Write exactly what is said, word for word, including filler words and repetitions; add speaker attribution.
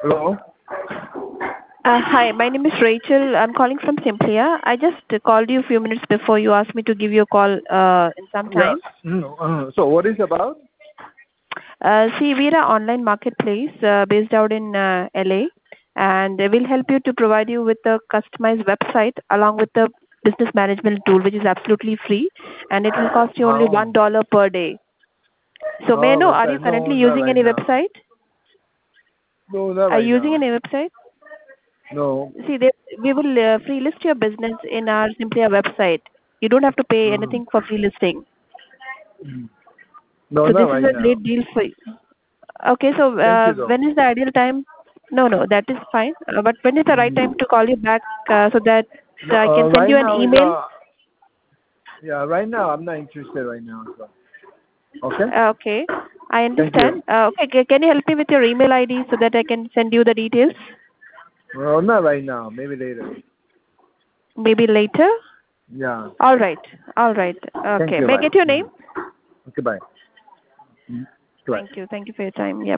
Speaker 1: Hello?
Speaker 2: Uh, hi, my name is Rachel. I'm calling from Simplia. I just uh, called you a few minutes before you asked me to give you a call uh, in some
Speaker 1: Yeah.
Speaker 2: time.
Speaker 1: Mm, uh, so what is about?
Speaker 2: Uh, see, we're an online marketplace uh, based out in uh, L A, and we'll help you to provide you with a customized website along with the business management tool, which is absolutely free, and it will cost you only
Speaker 1: Oh,
Speaker 2: one dollar per day. So, may I
Speaker 1: oh,
Speaker 2: know, are you
Speaker 1: website. No,
Speaker 2: currently
Speaker 1: not
Speaker 2: using
Speaker 1: right
Speaker 2: any
Speaker 1: now.
Speaker 2: website?
Speaker 1: No, not
Speaker 2: Are
Speaker 1: right
Speaker 2: you using
Speaker 1: now.
Speaker 2: any website?
Speaker 1: No.
Speaker 2: See, they, we will uh, free list your business in our Simplia website. You don't have to pay
Speaker 1: Mm,
Speaker 2: anything for free listing.
Speaker 1: mm. No,
Speaker 2: So
Speaker 1: not
Speaker 2: this is
Speaker 1: right
Speaker 2: a
Speaker 1: now.
Speaker 2: great deal for you. Okay, so
Speaker 1: Thank
Speaker 2: uh,
Speaker 1: you, though.
Speaker 2: when is the ideal time? No, no, that is fine. Uh, but when is the right time
Speaker 1: Mm.
Speaker 2: to call you back uh, so that
Speaker 1: No,
Speaker 2: I
Speaker 1: uh,
Speaker 2: can send
Speaker 1: right
Speaker 2: you an
Speaker 1: now is
Speaker 2: email?
Speaker 1: uh, yeah, right now I'm not interested right now. So. Okay.
Speaker 2: Uh, okay, I
Speaker 1: Thank you.
Speaker 2: understand. Uh, okay, ca- can you help me with your email I D so that I can send you the details?
Speaker 1: Well, not right now. Maybe later.
Speaker 2: Maybe later?
Speaker 1: Yeah.
Speaker 2: All right, all right.
Speaker 1: Thank
Speaker 2: Okay,
Speaker 1: you.
Speaker 2: may I
Speaker 1: Bye.
Speaker 2: get your name?
Speaker 1: Mm. Okay. Bye. Mm. Bye.
Speaker 2: Thank you. Thank you for your time. Yeah.